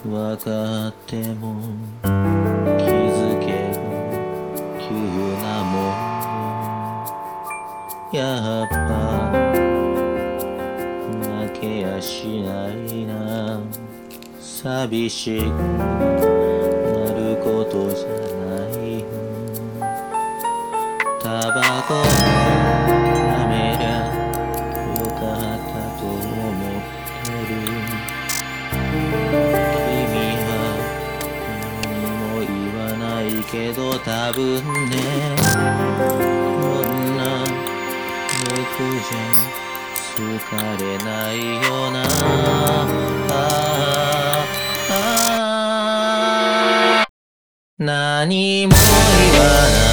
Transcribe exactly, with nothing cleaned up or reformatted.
わかっても気づけば急なもんやっぱ泣けやしないな寂しくなることじゃないよタバコやめりゃよかったと思ってる君は何も言わないけど多分ねこんな僕じゃ好かれないよなああ何も言わない